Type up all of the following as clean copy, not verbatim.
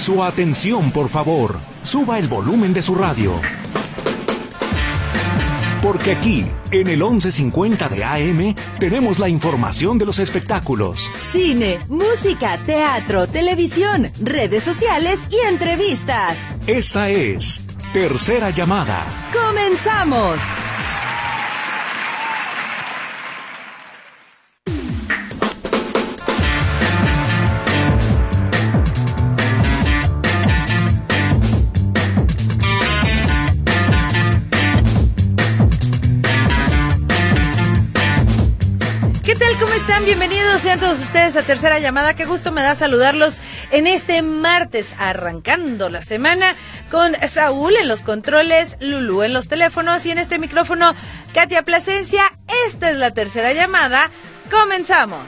Su atención, por favor. Suba el volumen de su radio. Porque aquí, en el 1150 de AM, tenemos la información de los espectáculos. Cine, música, teatro, televisión, redes sociales y entrevistas. Esta es Tercera Llamada. ¡Comenzamos! ¿Qué tal? ¿Cómo están? Bienvenidos sean todos ustedes a Tercera Llamada. Qué gusto me da saludarlos en este martes, arrancando la semana con Saúl en los controles, Lulú en los teléfonos y en este micrófono, Katia Plasencia. Esta es la Tercera Llamada. ¡Comenzamos!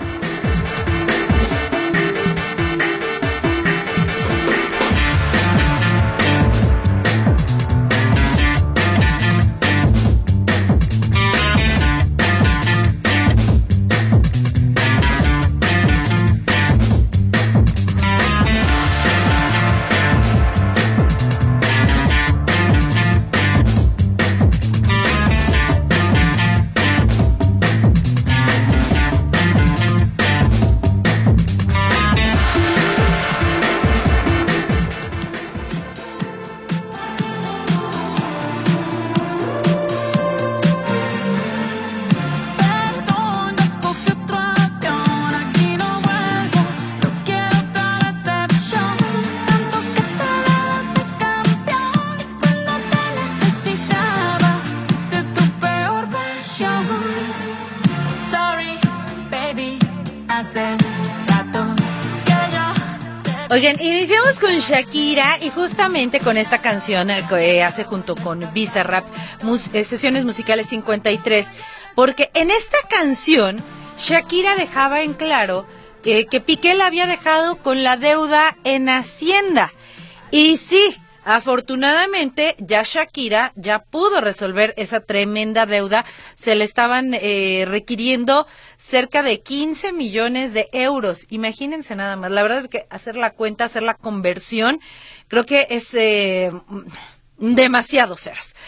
Oigan, iniciamos con Shakira y justamente con esta canción que hace junto con Bizarrap, Sesiones Musicales 53, porque en esta canción Shakira dejaba en claro que Piqué la había dejado con la deuda en Hacienda. Y sí, afortunadamente ya Shakira ya pudo resolver esa tremenda deuda. Se le estaban requiriendo cerca de 15 millones de euros. Imagínense nada más. La verdad es que hacer la cuenta, hacer la conversión, creo que es demasiados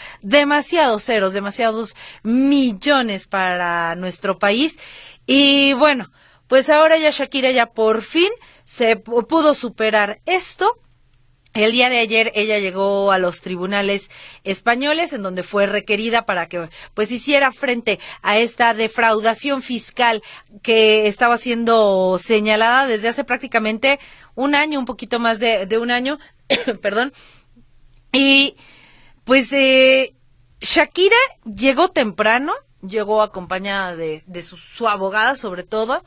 millones para nuestro país. Y bueno, pues ahora ya Shakira ya por fin se pudo superar esto. El día de ayer ella llegó a los tribunales españoles en donde fue requerida para que pues hiciera frente a esta defraudación fiscal que estaba siendo señalada desde hace prácticamente un año, un poquito más de un año, perdón. Y pues Shakira llegó temprano, llegó acompañada de su abogada sobre todo,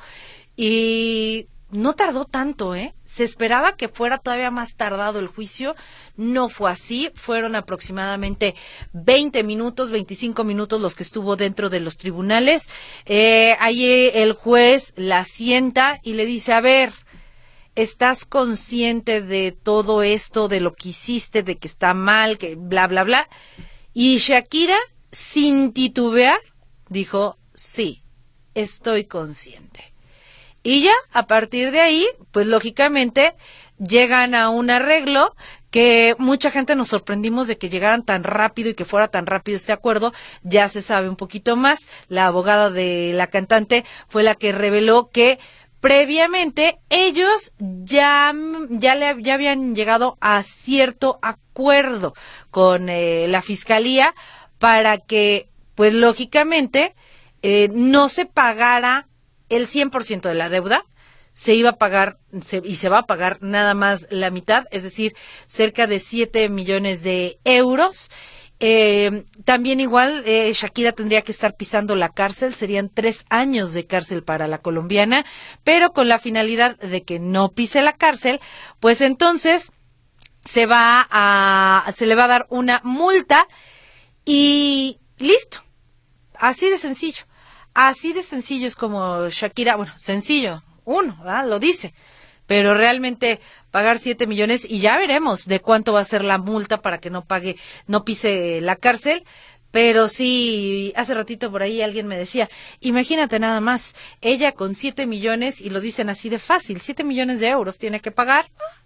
y no tardó tanto, ¿eh? Se esperaba que fuera todavía más tardado el juicio, no fue así, fueron aproximadamente 20 minutos, 25 minutos los que estuvo dentro de los tribunales. Ahí el juez la sienta y le dice, a ver, ¿estás consciente de todo esto, de lo que hiciste, de que está mal, que bla, bla, bla? Y Shakira, sin titubear, dijo, sí, estoy consciente. Y ya, a partir de ahí, pues lógicamente, llegan a un arreglo que mucha gente nos sorprendimos de que llegaran tan rápido y que fuera tan rápido este acuerdo. Ya se sabe un poquito más. La abogada de la cantante fue la que reveló que previamente ellos ya habían llegado a cierto acuerdo con la fiscalía para que, pues lógicamente, no se pagara el 100% de la deuda, se iba a pagar y se va a pagar nada más la mitad, es decir, cerca de 7 millones de euros. También igual Shakira tendría que estar pisando la cárcel, serían 3 años de cárcel para la colombiana, pero con la finalidad de que no pise la cárcel, pues entonces se le va a dar una multa y listo, así de sencillo. Así de sencillo es como Shakira, bueno, sencillo, ¿verdad? Lo dice, pero realmente pagar 7 millones y ya veremos de cuánto va a ser la multa para que no pise la cárcel. Pero sí, hace ratito por ahí alguien me decía, imagínate nada más, ella con 7 millones, y lo dicen así de fácil, 7 millones de euros tiene que pagar,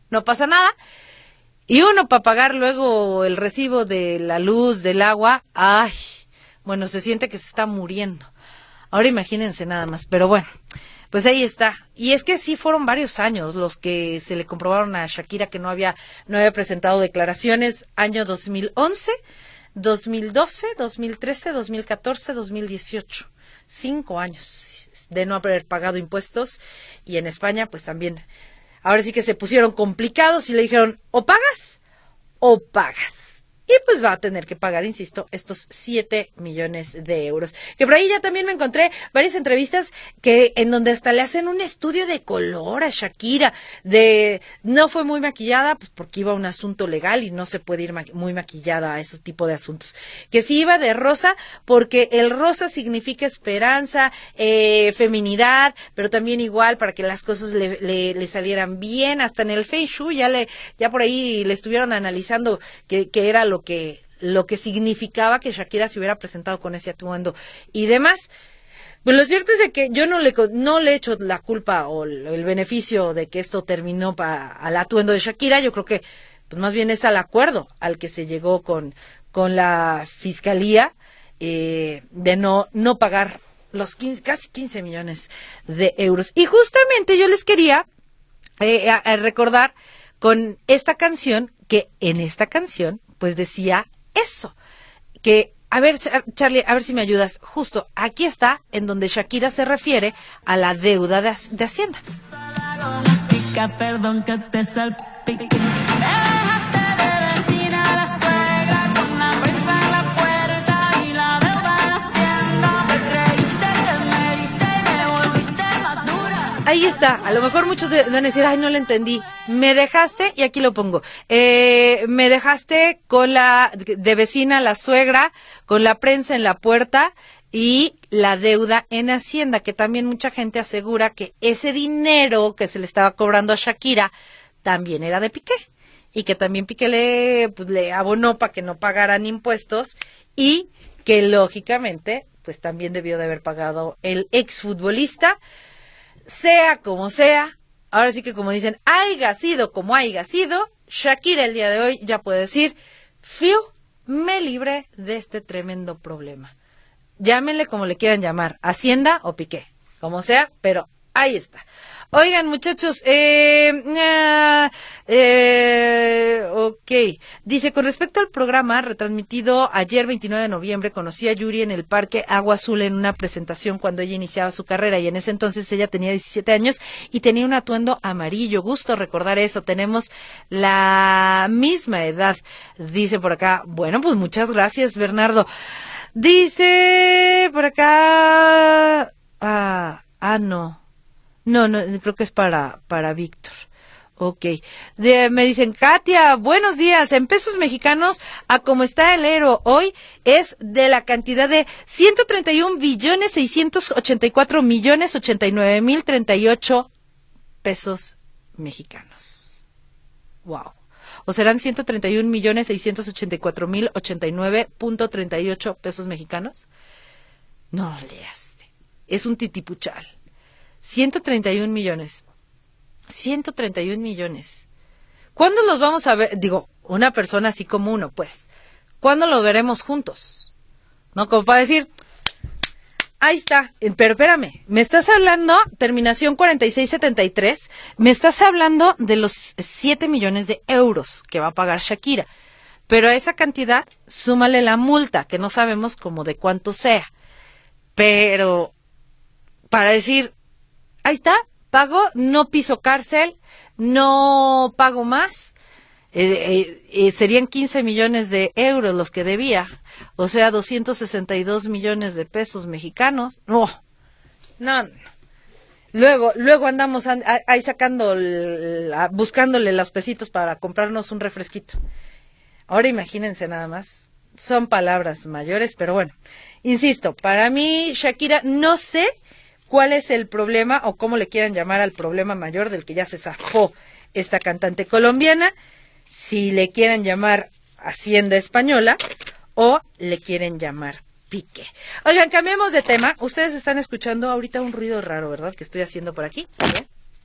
no pasa nada. Y uno para pagar luego el recibo de la luz, del agua, ay, bueno, se siente que se está muriendo. Ahora imagínense nada más, pero bueno, pues ahí está. Y es que sí fueron varios años los que se le comprobaron a Shakira que no había presentado declaraciones. Año 2011, 2012, 2013, 2014, 2018. 5 años de no haber pagado impuestos. Y en España, pues también, ahora sí que se pusieron complicados y le dijeron, o pagas o pagas. Y pues va a tener que pagar, insisto, estos 7 millones de euros. Que por ahí ya también me encontré varias entrevistas en donde hasta le hacen un estudio de color a Shakira. No fue muy maquillada, pues porque iba a un asunto legal y no se puede ir muy maquillada a ese tipo de asuntos. Que sí iba de rosa, porque el rosa significa esperanza, feminidad, pero también igual para que las cosas le salieran bien. Hasta en el Feng Shui ya por ahí le estuvieron analizando que era lo que significaba que Shakira se hubiera presentado con ese atuendo y demás. Pues lo cierto es de que yo no le echo la culpa o el beneficio de que esto terminó al atuendo de Shakira. Yo creo que pues más bien es al acuerdo al que se llegó con la fiscalía de no pagar los casi 15 millones de euros. Y justamente yo les quería recordar con esta canción, que en esta canción pues decía eso, que, a ver, Charlie, a ver si me ayudas, justo aquí está, en donde Shakira se refiere a la deuda de Hacienda. Perdón que te salpique. Me dejaste de vecina la suegra con la prensa en la puerta y la deuda en Hacienda. Me creíste que me heriste y me volviste más dura. Ahí está, a lo mejor muchos van a decir, ay, no le entendí. Me dejaste, y aquí lo pongo, me dejaste con de vecina la suegra, con la prensa en la puerta y la deuda en Hacienda, que también mucha gente asegura que ese dinero que se le estaba cobrando a Shakira también era de Piqué, y que también Piqué le abonó para que no pagaran impuestos, y que lógicamente pues también debió de haber pagado el exfutbolista. Sea como sea, ahora sí que como dicen, haiga sido como haiga sido, Shakira el día de hoy ya puede decir, fiu, me libré de este tremendo problema. Llámenle como le quieran llamar, Hacienda o Piqué, como sea, pero ahí está. Oigan, muchachos, ok. Dice, con respecto al programa retransmitido ayer 29 de noviembre, conocí a Yuri en el Parque Agua Azul en una presentación cuando ella iniciaba su carrera, y en ese entonces ella tenía 17 años y tenía un atuendo amarillo. Gusto recordar eso, tenemos la misma edad. Dice por acá, bueno, pues muchas gracias, Bernardo. Dice por acá, no, creo que es para Víctor. Ok. Me dicen, Katia, buenos días. En pesos mexicanos, a como está el euro hoy, es de la cantidad de 131,684,089,038 pesos mexicanos. Wow. ¿O serán 131,684,089.38 pesos mexicanos? No leaste. Es un titipuchal. 131 millones. 131 millones. ¿Cuándo los vamos a ver? Digo, una persona así como uno, pues. ¿Cuándo lo veremos juntos? ¿No? Como para decir, ahí está. Pero espérame, me estás hablando, terminación 4673, me estás hablando de los 7 millones de euros que va a pagar Shakira. Pero a esa cantidad, súmale la multa, que no sabemos como de cuánto sea. Pero, para decir, ahí está, pago, no piso cárcel, no pago más, serían 15 millones de euros los que debía, o sea, 262 millones de pesos mexicanos. No. Luego andamos ahí buscándole los pesitos para comprarnos un refresquito. Ahora imagínense nada más, son palabras mayores, pero bueno, insisto, para mí, Shakira, no sé cuál es el problema o cómo le quieran llamar al problema mayor del que ya se zafó esta cantante colombiana, si le quieren llamar Hacienda Española o le quieren llamar Piqué. Oigan, cambiemos de tema. Ustedes están escuchando ahorita un ruido raro, ¿verdad? Que estoy haciendo por aquí.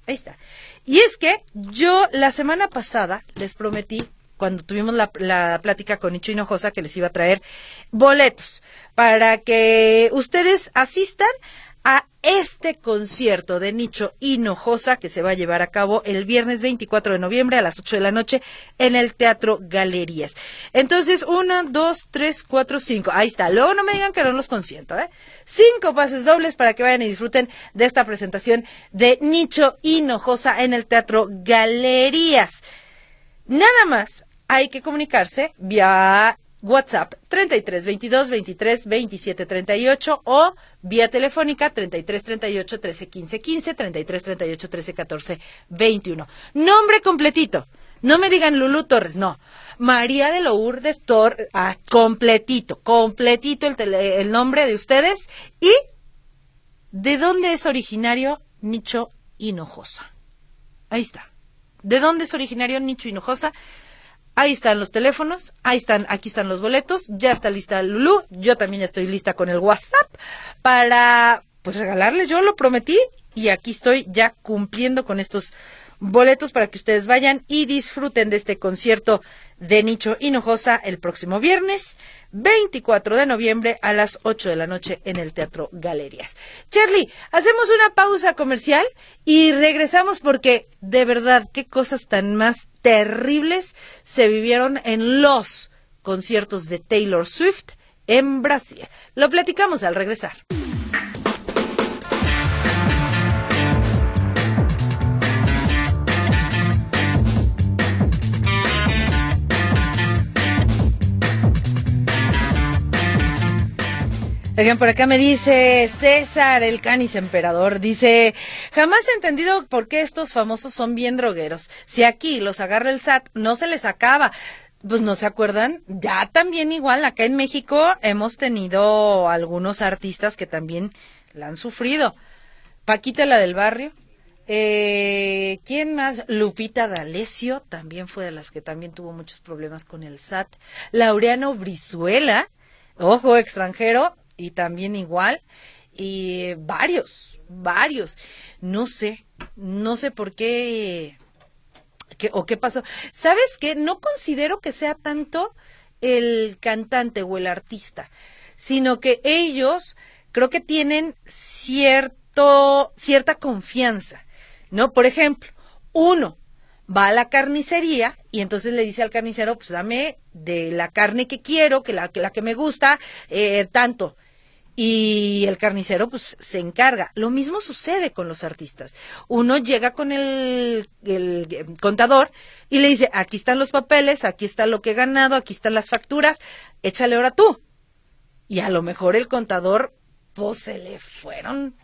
Ahí está. Y es que yo la semana pasada les prometí, cuando tuvimos la plática con Nicho Hinojosa, que les iba a traer boletos para que ustedes asistan a este concierto de Nicho Hinojosa que se va a llevar a cabo el viernes 24 de noviembre a las 8 de la noche en el Teatro Galerías. Entonces, 1, 2, 3, 4, 5. Ahí está. Luego no me digan que no los consiento, 5 pases dobles para que vayan y disfruten de esta presentación de Nicho Hinojosa en el Teatro Galerías. Nada más hay que comunicarse vía WhatsApp 33 22 23 27 38 o vía telefónica 33 38 13 15 15, 33 38 13 14 21. Nombre completito. No me digan Lulú Torres, no. María de Lourdes Torres, completito el nombre de ustedes y ¿de dónde es originario Nicho Hinojosa? Ahí está. ¿De dónde es originario Nicho Hinojosa? Ahí están los teléfonos, aquí están los boletos, ya está lista Lulú, yo también ya estoy lista con el WhatsApp para, pues, regalarles, yo lo prometí y aquí estoy ya cumpliendo con estos boletos para que ustedes vayan y disfruten de este concierto de Nicho Hinojosa el próximo viernes 24 de noviembre a las 8 de la noche en el Teatro Galerías. Charlie, hacemos una pausa comercial y regresamos porque de verdad qué cosas tan más terribles se vivieron en los conciertos de Taylor Swift en Brasil. Lo platicamos al regresar. Oigan, por acá me dice César, el canis emperador, dice, jamás he entendido por qué estos famosos son bien drogueros. Si aquí los agarra el SAT, no se les acaba. Pues no se acuerdan, ya también igual, acá en México hemos tenido algunos artistas que también la han sufrido. Paquita, la del barrio. ¿Quién más? Lupita D'Alessio, también fue de las que también tuvo muchos problemas con el SAT. Laureano Brizuela, ojo, extranjero, y también igual, y varios, no sé por qué, o qué pasó. ¿Sabes qué? No considero que sea tanto el cantante o el artista, sino que ellos creo que tienen cierta confianza, ¿no? Por ejemplo, uno va a la carnicería y entonces le dice al carnicero, pues dame de la carne que quiero, que la que me gusta, tanto. Y el carnicero pues se encarga. Lo mismo sucede con los artistas. Uno llega con el contador y le dice, aquí están los papeles, aquí está lo que he ganado, aquí están las facturas, échale ahora tú. Y a lo mejor el contador, pues se le fueron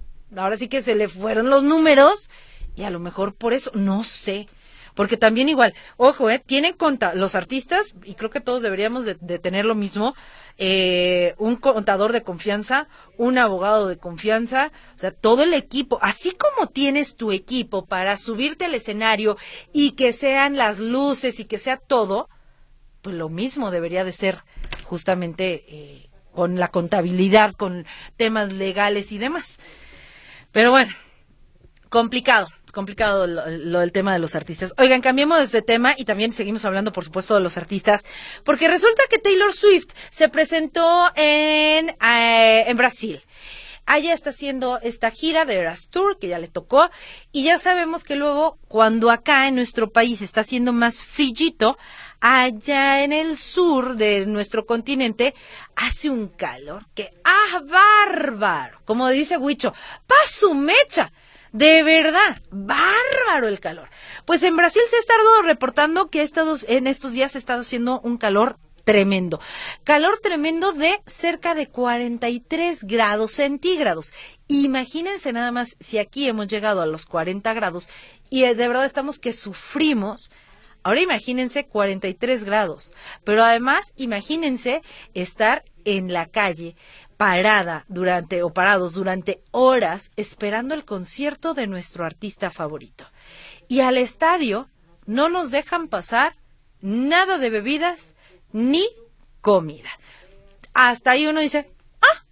los números y a lo mejor por eso, no sé. Porque también igual, ojo, tienen los artistas, y creo que todos deberíamos de tener lo mismo, un contador de confianza, un abogado de confianza, o sea, todo el equipo, así como tienes tu equipo para subirte al escenario y que sean las luces y que sea todo, pues lo mismo debería de ser justamente con la contabilidad, con temas legales y demás. Pero bueno, complicado lo del tema de los artistas. Oigan, cambiemos de tema y también seguimos hablando, por supuesto, de los artistas, porque resulta que Taylor Swift se presentó en Brasil. Allá está haciendo esta gira de Eras Tour, que ya le tocó, y ya sabemos que luego, cuando acá en nuestro país está haciendo más frillito, allá en el sur de nuestro continente hace un calor que bárbaro, como dice Huicho, pa' su mecha. De verdad, bárbaro el calor. Pues en Brasil se ha estado reportando que en estos días ha estado haciendo un calor tremendo. Calor tremendo de cerca de 43 grados centígrados. Imagínense nada más si aquí hemos llegado a los 40 grados y de verdad estamos que sufrimos. Ahora imagínense 43 grados. Pero además imagínense estar en la calle parados durante horas esperando el concierto de nuestro artista favorito. Y al estadio no nos dejan pasar nada de bebidas ni comida. Hasta ahí uno dice,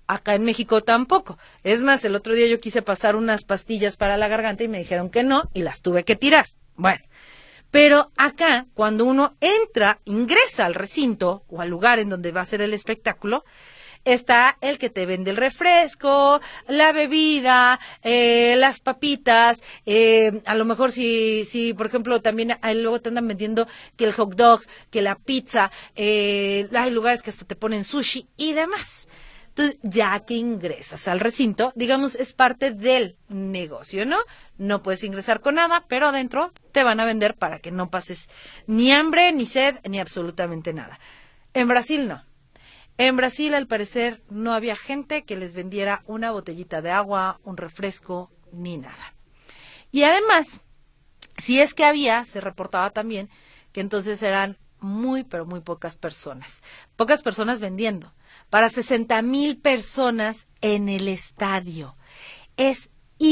Acá en México tampoco. Es más, el otro día yo quise pasar unas pastillas para la garganta y me dijeron que no y las tuve que tirar. Bueno, pero acá, cuando uno ingresa al recinto o al lugar en donde va a ser el espectáculo, está el que te vende el refresco, la bebida, las papitas, a lo mejor si por ejemplo también luego te andan vendiendo que el hot dog, que la pizza, hay lugares que hasta te ponen sushi y demás. Entonces, ya que ingresas al recinto, digamos, es parte del negocio, ¿no? No puedes ingresar con nada, pero adentro te van a vender para que no pases ni hambre, ni sed, ni absolutamente nada. En Brasil no. En Brasil, al parecer, no había gente que les vendiera una botellita de agua, un refresco, ni nada. Y además, si es que había, se reportaba también que entonces eran muy, pero muy pocas personas. Pocas personas vendiendo. Para 60,000 personas en el estadio. Es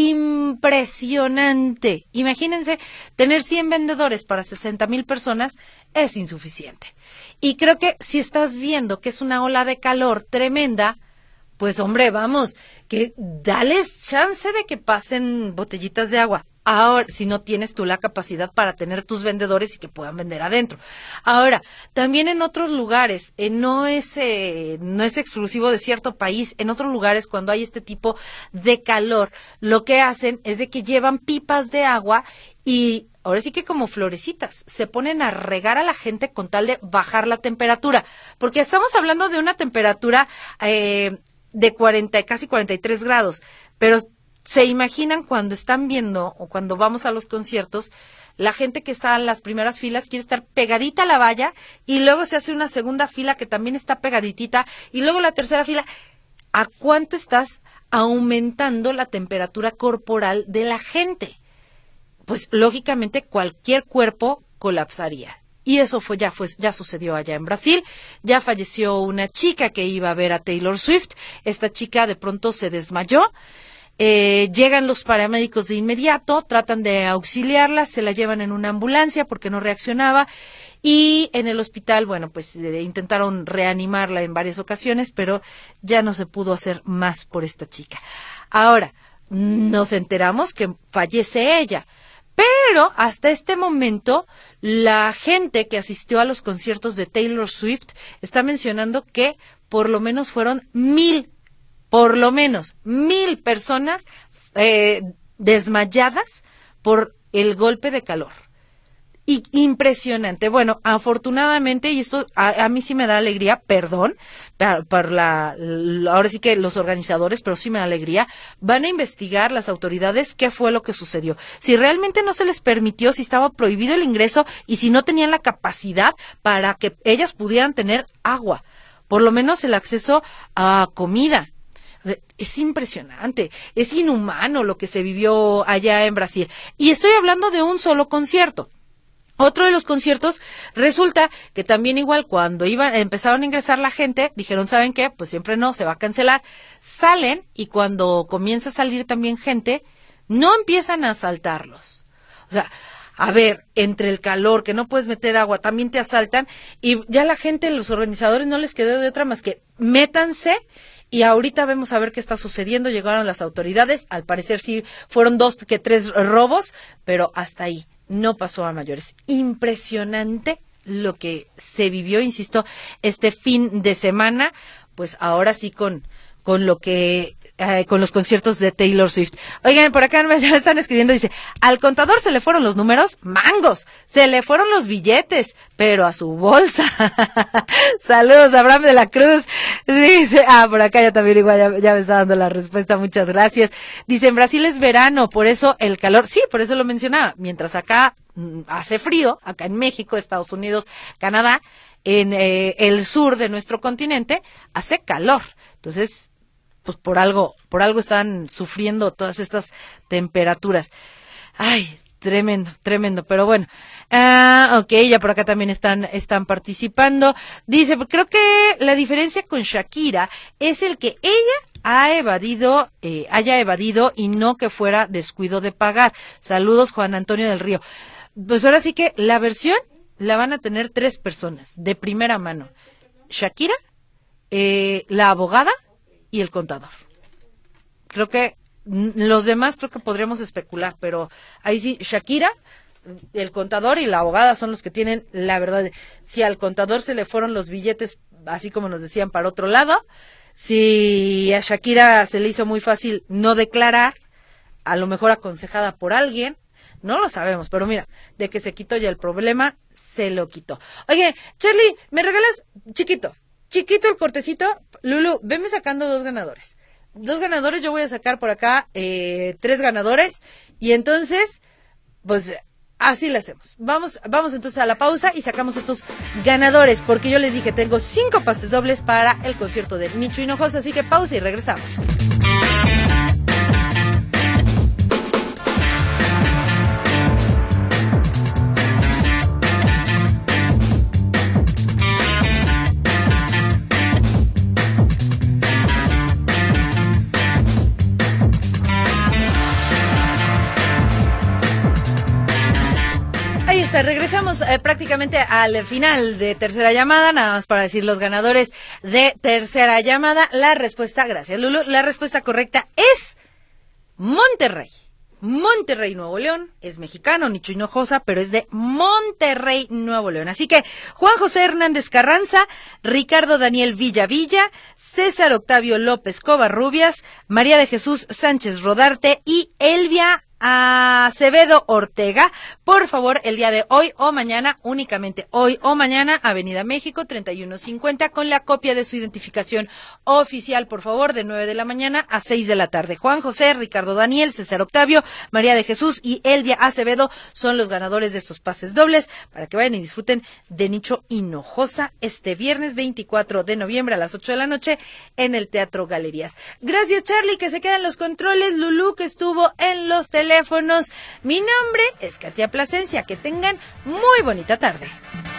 impresionante. Imagínense, tener 100 vendedores para 60,000 personas es insuficiente. Y creo que si estás viendo que es una ola de calor tremenda, pues hombre, vamos, que dales chance de que pasen botellitas de agua. Ahora, si no tienes tú la capacidad para tener tus vendedores y que puedan vender adentro. Ahora, también en otros lugares, no es exclusivo de cierto país, en otros lugares cuando hay este tipo de calor, lo que hacen es de que llevan pipas de agua y ahora sí que como florecitas, se ponen a regar a la gente con tal de bajar la temperatura, porque estamos hablando de una temperatura de 40, casi 43 grados, pero se imaginan cuando están viendo o cuando vamos a los conciertos, la gente que está en las primeras filas quiere estar pegadita a la valla y luego se hace una segunda fila que también está pegaditita y luego la tercera fila. ¿A cuánto estás aumentando la temperatura corporal de la gente? Pues lógicamente cualquier cuerpo colapsaría. Y eso ya sucedió allá en Brasil. Ya falleció una chica que iba a ver a Taylor Swift. Esta chica de pronto se desmayó. Llegan los paramédicos de inmediato, tratan de auxiliarla, se la llevan en una ambulancia porque no reaccionaba y en el hospital, bueno, pues intentaron reanimarla en varias ocasiones, pero ya no se pudo hacer más por esta chica. Ahora, nos enteramos que fallece ella, pero hasta este momento la gente que asistió a los conciertos de Taylor Swift está mencionando que por lo menos fueron 1,000 personas desmayadas por el golpe de calor. Y impresionante. Bueno, afortunadamente, y esto a mí sí me da alegría, perdón, ahora sí que los organizadores, pero sí me da alegría, van a investigar las autoridades qué fue lo que sucedió. Si realmente no se les permitió, si estaba prohibido el ingreso y si no tenían la capacidad para que ellas pudieran tener agua, por lo menos el acceso a comida. Es impresionante, es inhumano lo que se vivió allá en Brasil. Y estoy hablando de un solo concierto. Otro de los conciertos, resulta que también igual cuando empezaron a ingresar la gente, dijeron, ¿saben qué? Pues siempre no, se va a cancelar. Salen y cuando comienza a salir también gente, no empiezan a asaltarlos. O sea, a ver, entre el calor, que no puedes meter agua, también te asaltan y ya la gente, los organizadores no les quedó de otra más que métanse. Y ahorita vemos a ver qué está sucediendo. Llegaron las autoridades, al parecer sí fueron 2 que 3 robos, pero hasta ahí no pasó a mayores. Impresionante lo que se vivió, insisto, este fin de semana, pues ahora sí con lo que con los conciertos de Taylor Swift. Oigan, por acá ya me están escribiendo, dice, al contador se le fueron los números, mangos, se le fueron los billetes, pero a su bolsa. Saludos, Abraham de la Cruz. Dice, por acá ya también igual ya me está dando la respuesta, muchas gracias. Dice, en Brasil es verano, por eso el calor, sí, por eso lo mencionaba, mientras acá hace frío, acá en México, Estados Unidos, Canadá, en el sur de nuestro continente, hace calor. Entonces, pues por algo están sufriendo todas estas temperaturas. Ay, tremendo, pero bueno. Ok, ya por acá también están participando. Dice, creo que la diferencia con Shakira es el que ella haya evadido y no que fuera descuido de pagar. Saludos, Juan Antonio del Río. Pues ahora sí que la versión la van a tener 3 personas de primera mano. Shakira, la abogada y El Contador. Creo que los demás creo que podríamos especular, pero ahí sí, Shakira, El Contador y la abogada son los que tienen la verdad. Si al Contador se le fueron los billetes, así como nos decían, para otro lado, si a Shakira se le hizo muy fácil no declarar, a lo mejor aconsejada por alguien, no lo sabemos, pero mira, de que se quitó ya el problema, se lo quitó. Oye, Charlie, ¿me regalas chiquito el cortecito? Lulu, venme sacando 2 ganadores. 2 ganadores, yo voy a sacar por acá 3 ganadores, y entonces, pues así le hacemos. Vamos entonces a la pausa y sacamos estos ganadores, porque yo les dije, tengo 5 pases dobles para el concierto de Nicho Hinojosa, así que pausa y regresamos. Ahí está, regresamos prácticamente al final de Tercera Llamada, nada más para decir los ganadores de Tercera Llamada. La respuesta, gracias Lulu, la respuesta correcta es Monterrey. Monterrey, Nuevo León, es mexicano, Nicho Hinojosa, pero es de Monterrey, Nuevo León. Así que Juan José Hernández Carranza, Ricardo Daniel Villavilla, César Octavio López Covarrubias, María de Jesús Sánchez Rodarte y Elvia Acevedo Ortega, por favor, el día de hoy o mañana, únicamente hoy o mañana, Avenida México 3150, con la copia de su identificación oficial, por favor, de 9 de la mañana a 6 de la tarde. Juan José, Ricardo Daniel, César Octavio, María de Jesús y Elvia Acevedo son los ganadores de estos pases dobles para que vayan y disfruten de Nicho Hinojosa este viernes 24 de noviembre a las 8 de la noche en el Teatro Galerías. Gracias, Charlie, que se quedan los controles, Lulú, que estuvo en los teléfonos. Mi nombre es Katia Plasencia. Que tengan muy bonita tarde.